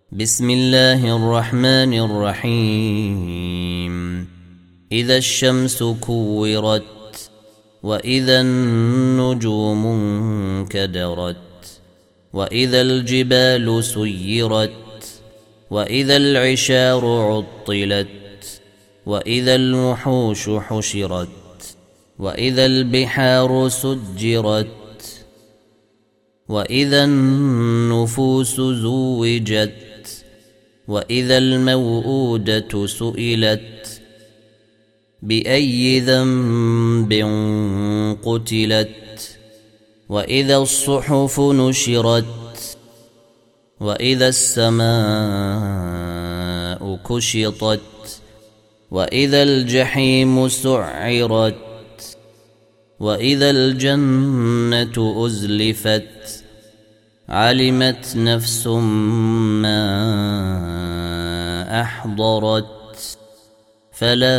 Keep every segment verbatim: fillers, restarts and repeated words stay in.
بسم الله الرحمن الرحيم إذا الشمس كورت وإذا النجوم انكدرت وإذا الجبال سيرت وإذا العشار عطلت وإذا الوحوش حشرت وإذا البحار سجرت وإذا النفوس زوجت وإذا الموءودة سئلت بأي ذنب قتلت وإذا الصحف نشرت وإذا السماء كشطت وإذا الجحيم سعرت وإذا الجنة أزلفت علمت نفس ما أحضرت فلا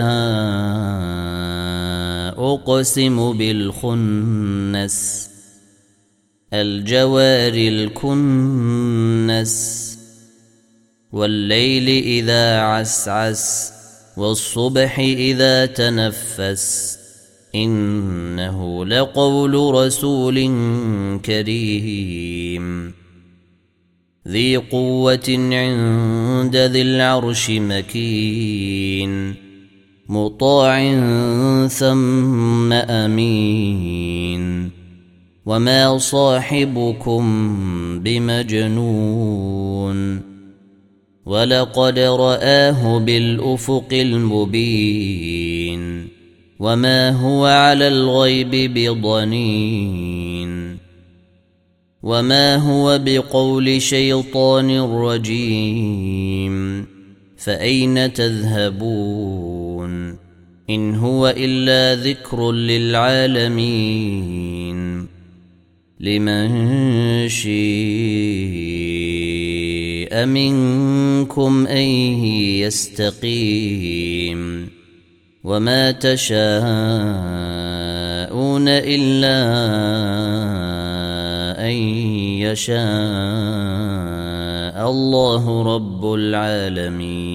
أقسم بالخنس الجوار الكنس والليل إذا عسعس والصبح إذا تنفس إنه لقول رسول كريم ذي قوة عند ذي العرش مكين مطاع ثم أمين وما صاحبكم بمجنون ولقد رآه بالأفق المبين وما هو على الغيب بضنين وما هو بقول شيطان رجيم فأين تذهبون إن هو إلا ذكر للعالمين لمن شاء منكم أن يستقيم وما تشاءون إلا أن يشاء الله رب العالمين.